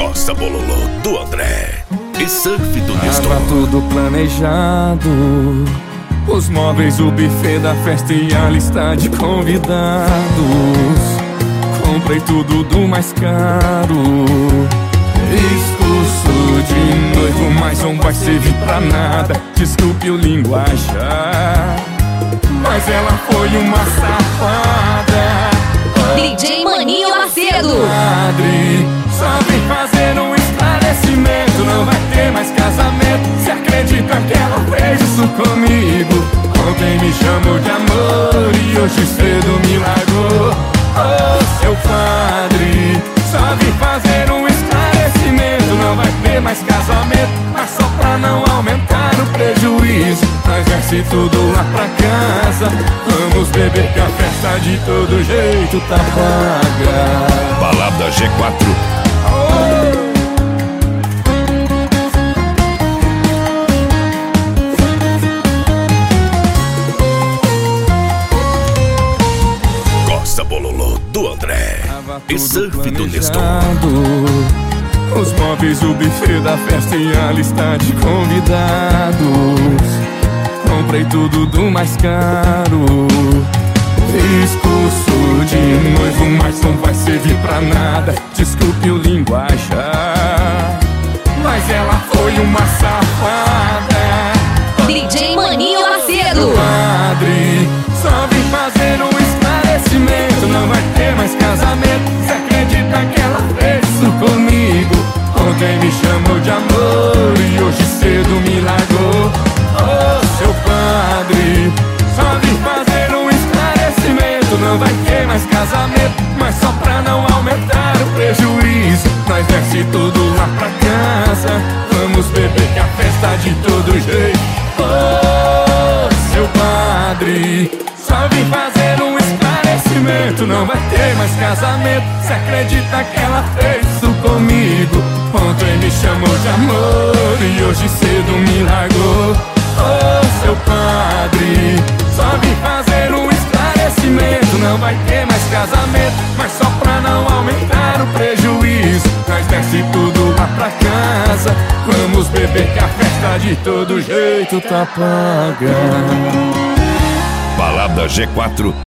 Costa Bololô do André e surf do Nestor. Tava tudo planejado, os móveis, o buffet da festa e a lista de convidados. Comprei tudo do mais caro, discurso de noivo, mas não vai servir pra nada. Desculpe o linguajar, mas ela foi uma safada. DJ Maninho Macedo. Padre, só vem fazer um esclarecimento. Não vai ter mais casamento. Cê acredita que ela fez isso comigo? Ontem me chamou de amor e hoje cedo me largou. Oh, seu padre, só vim fazer um esclarecimento. Não vai ter mais casamento, mas só pra não aumentar o prejuízo, nós desce tudo lá pra casa. Vamos beber que a festa de todo jeito tá paga. Balada G4. Costa Bololô do André e surf do Nestor. Os móveis, o buffet da festa e a lista de convidados. Comprei tudo do mais caro, discurso de noivo, mas não vai servir pra nada. Desculpe o linguajar, mas ela foi uma safada. DJ Maninho Macedo. Padre, só vim fazer um esclarecimento. Não vai ter mais casamento. Cê acredita que ela fez isso comigo? Ontem me chamou de amor e hoje cedo me largou. Oh, seu padre, só vim fazer um esclarecimento. Não vai ter mais casamento, mas só pra não aumentar o prejuízo, nós desce tudo lá pra casa. Vamos beber que a festa de todo jeito. Oh, seu padre, só vim fazer um esclarecimento. Não vai ter mais casamento. Cê acredita que ela fez isso comigo? Ontem me chamou de amor e hoje cedo me largou. Oh, seu padre, só vim fazer um esclarecimento. Não vai ter mais casamento, mas só pra não aumentar o prejuízo, nós desce tudo lá pra casa. Vamos beber que a festa de todo jeito tá paga. Balada G4.